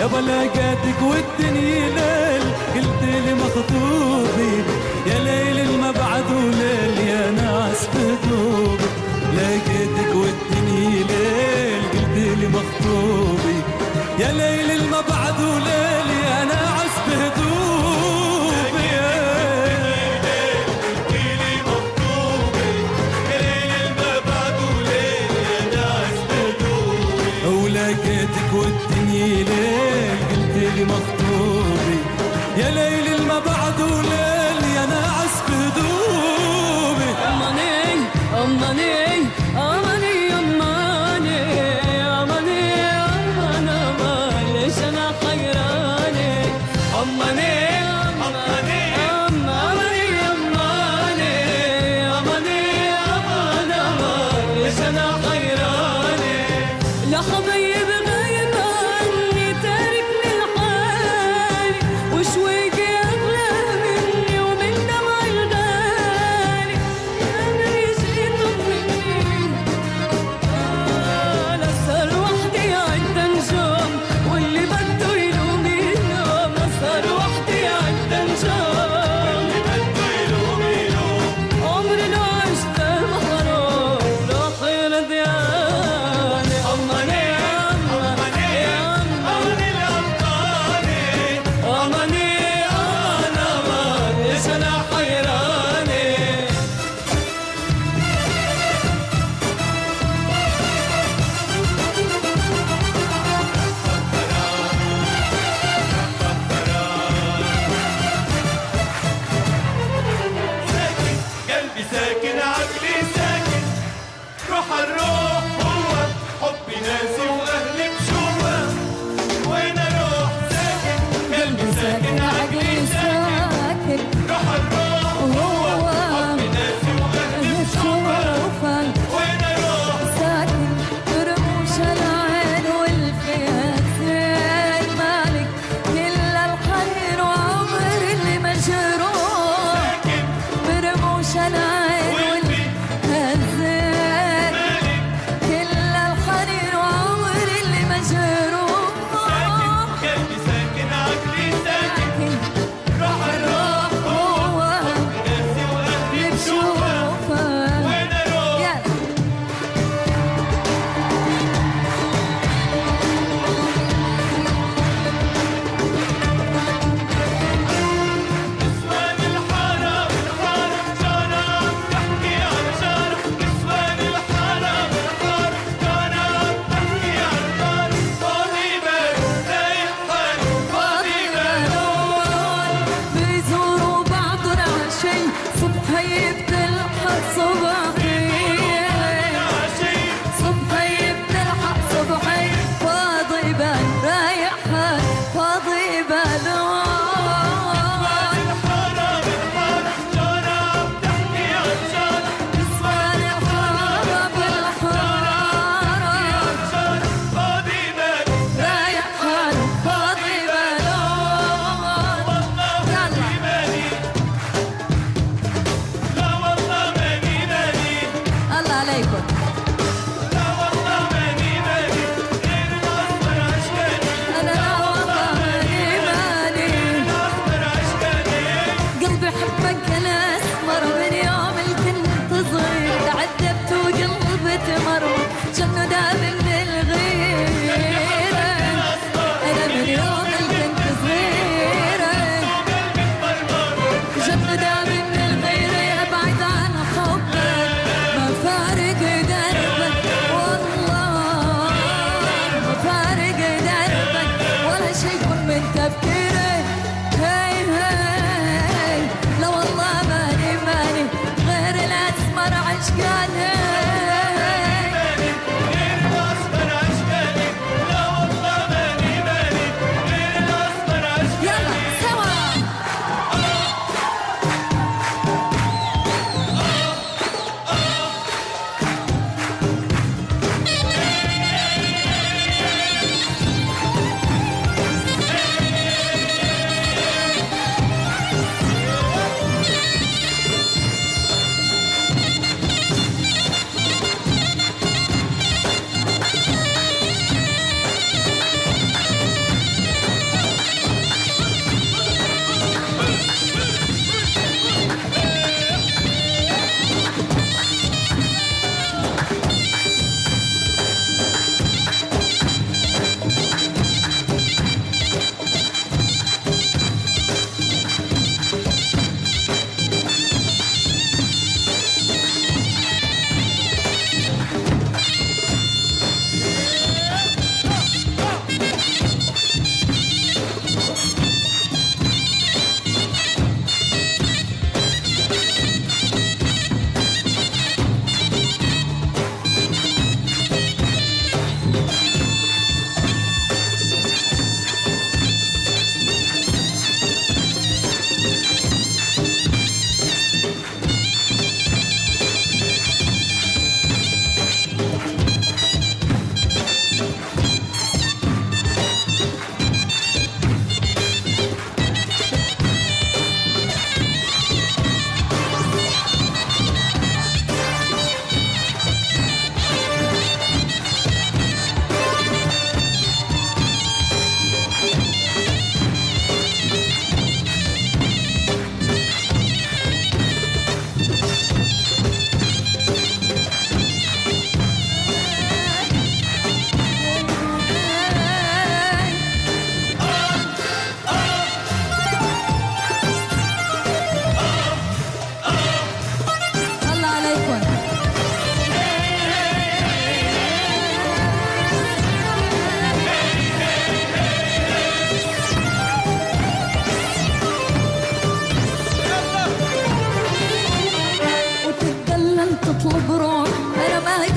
يابا لقيتك والدنيا ليل، قلت لي مخطوبي يا ليل ما بعده ليل يا ناس بهدوبي. لقيتك والدنيا ليل قلت لي مخطوبي يا ليل ما بعده ليل يا ناس بهدوبي. ولقيتك والدنيا ليل قلت لي مخطوبي يا ليل ما بعده ليل يا ناعس بهدوبي. أماني أماني أماني أماني أماني أماني أماني ليش أنا حيراني. أماني أماني أماني أماني أماني أماني أماني ليش أنا حيراني. لا حبيب غايب عني تاركني لحالي وشويقي أغلى مني ومن دمع الغالي. أنا جيت مني لا صار وحدي عند نجوم واللي بده يلوم يلوم. لا صار وحدي عند نجوم واللي بده يلوم يلوم. عمري لو عشت محروم راح يرضياني. أماني أماني أماني أماني أنا أمان ليش أنا حيراني. قلبي ساكن عقلي ساكن روح الروح هو حبي ناسي واهلي بشوفه. وين اروح ساكن قلبي ساكن عقلي ساكن روح الروح هو حبي ناسي واهلي بشوفه. وين اروح ساكن برموش العين والفيات زين مالك كل الخير وعمر اللي مجروح. ساكن برموش العين والفيات زين مالك كل الخير وعمر اللي مجروح. قلبي ساكن عقلي ساكن روح الروح هو ناسي واهلي اللي بشوفه. بشوفه. وين اروح يلا نسوان الحارة بالحارة جانا بتحكي عن جارة. نسوان الحارة بالحارة جانا بتحكي عن جارة. فاضي بال رايح حال فاضي بال. بيزوروا بعض العشي صبحي بتلحق صبحي. عشي صبحي بتلحق صبحي فاضي بال رايح حال فاضي بال. الحارة بالحارة جانا بتحكي عن جارة. نسوان الحارة بالحارة جارة فاضي بال رايح حال فاضي بال. والله يلا ماني لا والله ماني ماني الله عليكم. لا والله ماني ماني غير الأصفر عشقاني. أنا لا والله ماني ماني الأصفر عشقاني. قلبي حبك أنا أسمر من يوم اللي كنت صغير. تعذبت وقلبي تمرمر جنو داب من الغيرة. أنا من يوم اللي كنت صغيرة جنو داب من الغيرة. أبعد عن حبك ما فارق قدر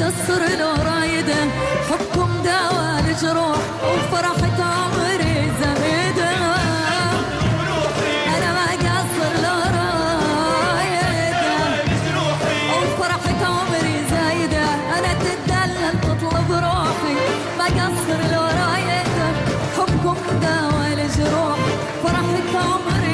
قصر لو رايده حبكم داوى الجروح وفرحة عمري زايده انا ما قصر لو رايده وفرحة عمري زايده انا تدلل تطلب روحي ما قصر لو رايده حبكم داوى الجروح فرحة عمري